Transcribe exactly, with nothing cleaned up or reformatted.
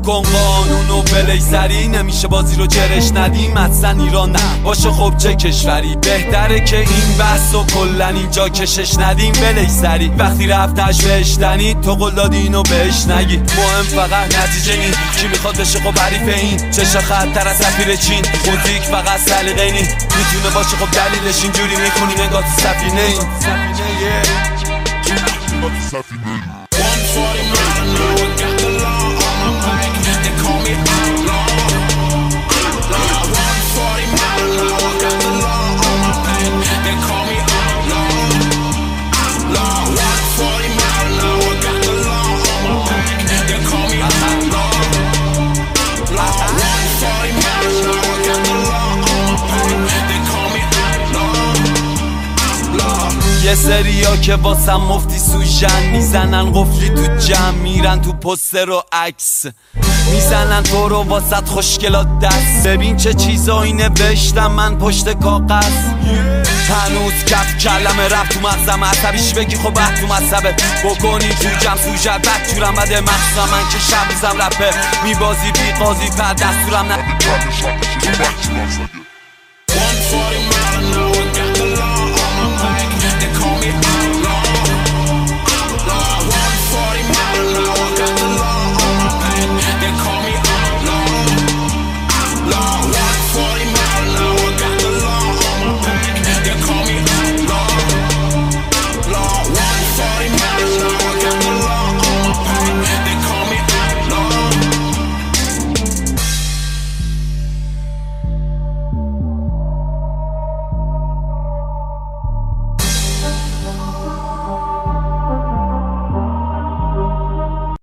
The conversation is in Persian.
کن قانونو بلی سری، نمیشه بازی رو جرش ندیم. اصلا ایران نه باشه خب چه کشوری، بهتره که این بحثو کلن اینجا کشش ندیم. بلی سری وقتی رفتش بهشتنی تو قول دادی اینو بهش نگی. مهم فقط نتیجه این، کی میخواد بشه خب حریف این. چشا خطر از سفیر چین، موزیک فقط سلیقه نی میتونه باشه خب دلیلش اینجوری میخونی نگاه تو سفینه این. یه سریا که واسم مفتی سوژن میزنن قفلی تو جمع، میرن تو پوستر و عکس میزنن تو رو واسط خوشگلات دست. ببین چه چیزایی نوشتم من پشت کاغذ، هنوز کف کلمه رفت تو مغزم. عصبیش بگی خب بحت تو مذهبه بکنی تو جمع سوژت بد جورم بده مخصوصم من که شب روزم رپه میبازی بی قاضی پر دستورم نه